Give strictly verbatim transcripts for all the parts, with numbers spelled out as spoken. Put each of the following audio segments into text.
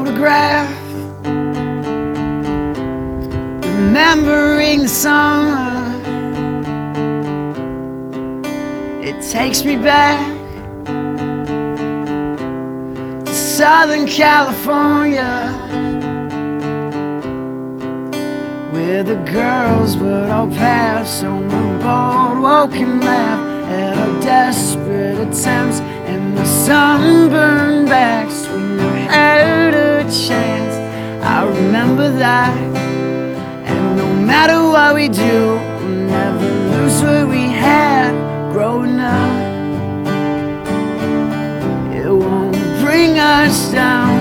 photograph, remembering the summer. It takes me back to Southern California, where the girls would all pass on the boardwalk and laugh at our desperate attempts and the sunburned backs. We never had a chance, I remember that. And no matter what we do, we'll never lose what we had growing up. It won't bring us down.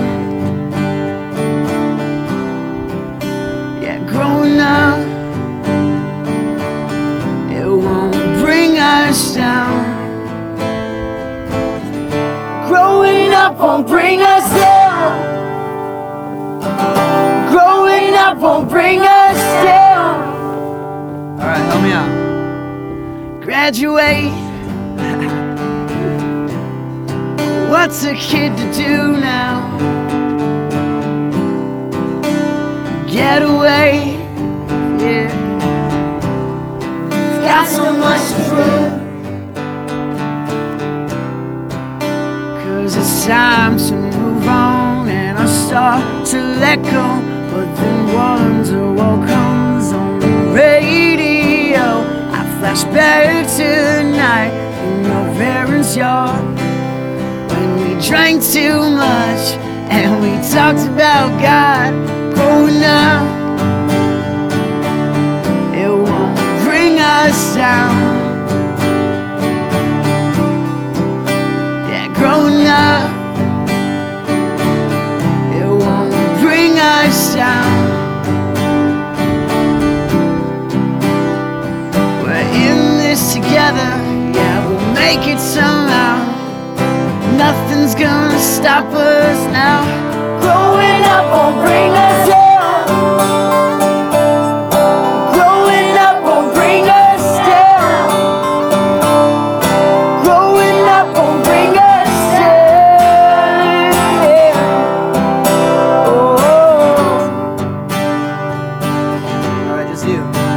Yeah, growing up, it won't bring us down. Growing up won't bring us down. Growing up won't bring us down. Alright, help me out. Graduate. What's a kid to do now? Get away, yeah. Got so much to prove. Cause it's time to move on, and I start to let go, but then wonder what comes on the radio. I flash back to the night in your parents' yard, when we drank too much and we talked about God. Growing up, it won't bring us down. Yeah, growing up, it won't bring us down. We're in this together, yeah, we'll make it somehow. Nothing's gonna stop us now. Growing up won't bring us down. Growing up won't bring us down. Growing up won't bring us down. Oh. All right, just you.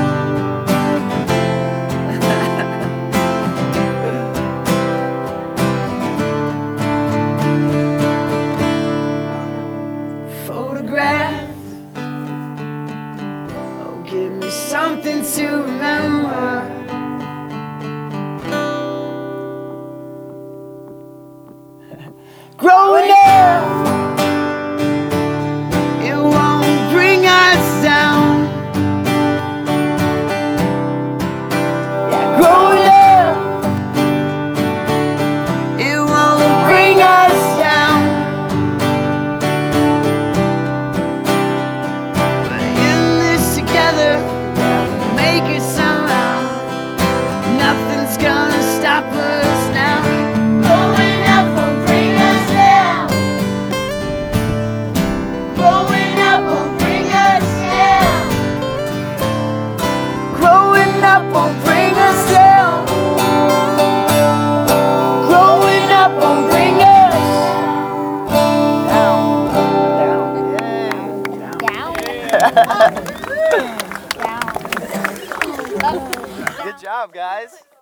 Photograph, oh, give me something to remember. Growing up, it won't bring us down. Yeah, growing up, it won't bring us down. Make it somehow. Nothing's gonna stop us now. Growing up won't bring us down. Growing up won't bring us down. Growing up won't bring us down. Growing up won't bring us down. Down. Down. Down. Good job, guys.